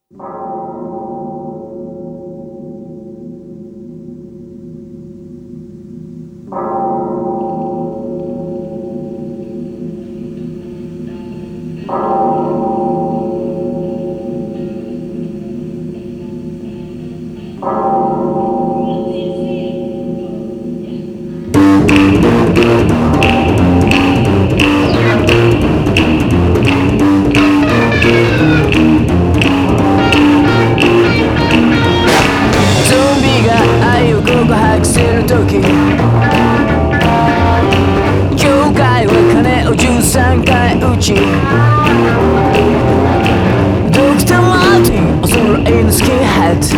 教会は金を13回打ちドクター・マーティンお揃いのスキンヘッド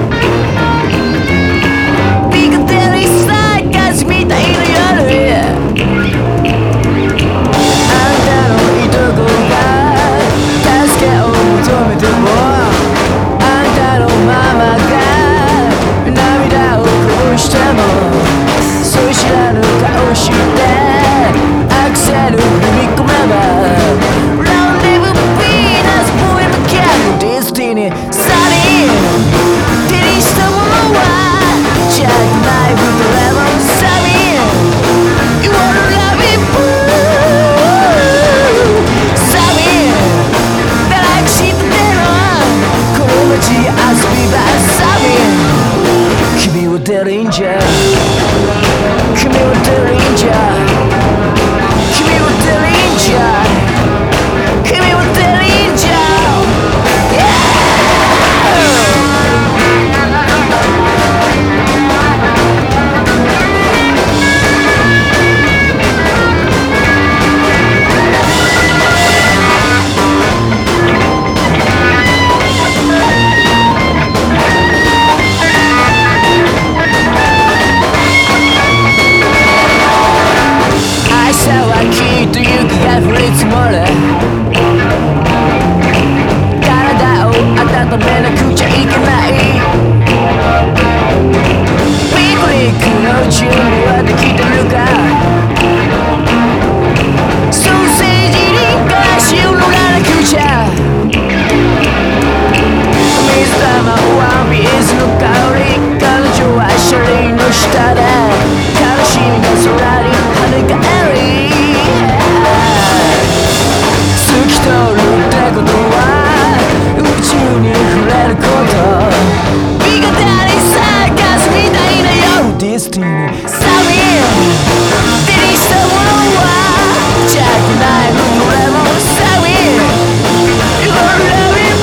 ピカデリーサーカスみたいな夜あんたのいとこが助けを求めてもあんたのママが涙をこぼしてもそう知らぬ顔してアクセル踏み込めばランデブ・ヴィーナス・ポエム・キャル・ディスティニー・サニー手にしたものはジャック・ナイフとレモン・サミー You wanna love it, boo サミーだらく知ってのこの街遊び場サミー君はデリンジャー君はデリンジャー君はデリンジャー君はデリンジャー 朝はきっと雪が降り積もる体を温めなくちゃいけないピクニックの準備はできてるかソーセージにからしを塗らなくちゃ水玉ワンピースの香り彼女は車輪の下で悲しみが空に跳ね返り透き通るってことは宇宙に触れることビガダリサーカスみたいな夜ディスティニーサミー手にしたものはジャックナイフのレモンサミー You gonna love it,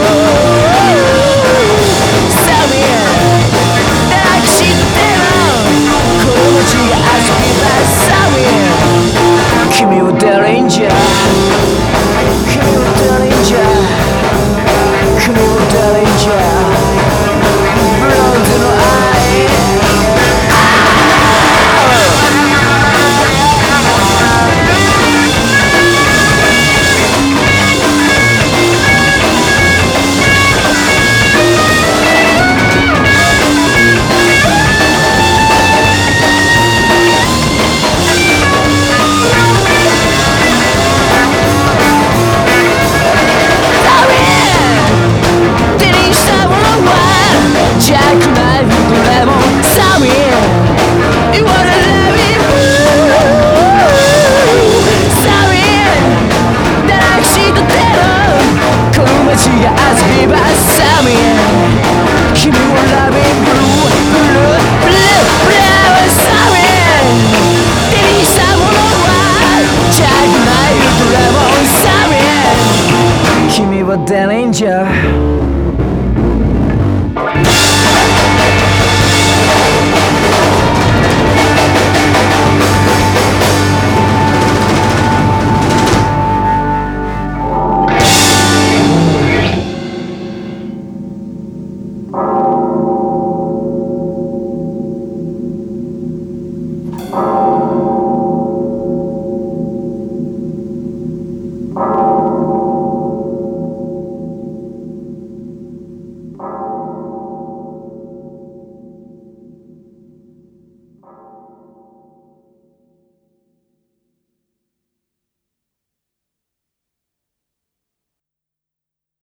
boo サミーだらく知ってのこの街が遊び場サミー君はデリンジャー君はデリンジャー君はデリンジャーブロンズの愛ジャックナイフとレモンサミー You wanna love it, boo サミーだらく知ってのこの街が遊び場サミー君は love it, blue ブルーブルーブルーサミー手にしたものはジャックナイフとレモンサミー君はデリンジャー